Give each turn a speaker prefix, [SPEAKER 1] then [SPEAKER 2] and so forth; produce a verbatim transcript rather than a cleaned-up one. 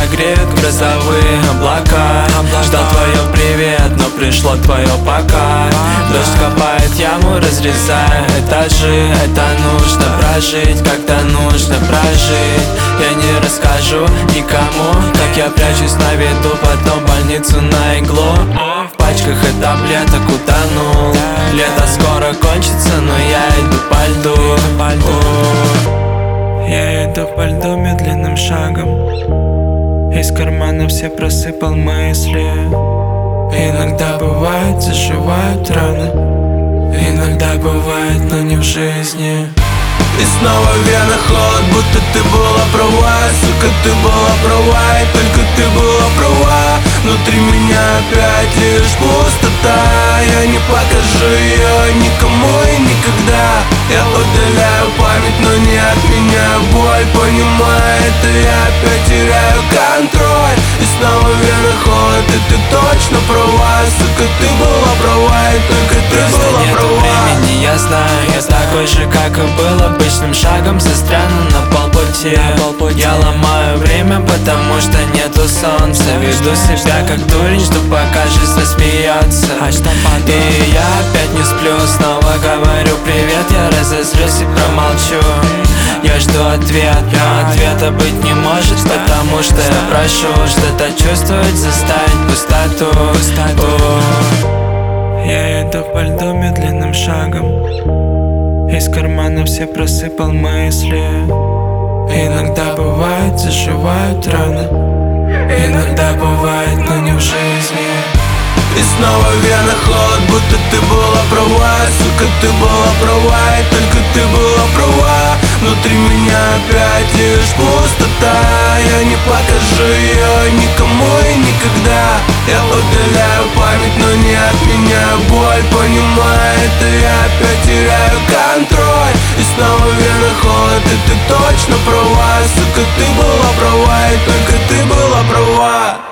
[SPEAKER 1] греют грозовые облака. Ждал твое привет, но пришло твое пока. Дождь копает яму, разрезая этажи. Это нужно прожить, когда нужно прожить. Я не расскажу никому, как я прячусь на виду, потом в больницу на иглу. В пачках и таблеток утонул. Лето скоро кончится, но я иду по льду. Я иду по льду медленным шагом. Из кармана все просыпал мысли. Иногда бывает, заживают раны. Иногда бывает, но не в жизни. И снова в венах холод, будто ты была права. Сука, ты была права, и только ты была права. Внутри меня опять лишь пустота. Я не покажу ее никому и никогда. Я удаляю память, но не отменяю боль. Понимаю, это я опять теряю контроль. И снова в венах холод, и ты точно права. Сука, ты была права, и только ты
[SPEAKER 2] Просто
[SPEAKER 1] была
[SPEAKER 2] нету
[SPEAKER 1] права.
[SPEAKER 2] времени, я знаю, я такой же, как и был. Обычным шагом застряну на полпути. Я ломаю время, потому что нету солнца. Веду себя как дурень, жду пока жизнь засмеется. И я опять не сплю, снова говорю привет. Я разозлюсь и промолчу. Я жду ответ, но ответа быть не может, потому что я прошу что-то чувствовать, заставить пустоту.
[SPEAKER 1] Я иду по льду медленным шагом. Из кармана все просыпал мысли. Иногда бывает, заживают раны. Иногда бывает, но не в жизни. И снова в венах холод, будто ты была права. Сука, ты была права, и только ты была права. Внутри меня опять лишь пустота. Я не покажу ее никому и никогда. Я удаляю память, но не отменяю боль. Понимаю, это я опять теряю контроль. И снова в венах холод, и ты точно права. Сука, ты была права, и только ты была права.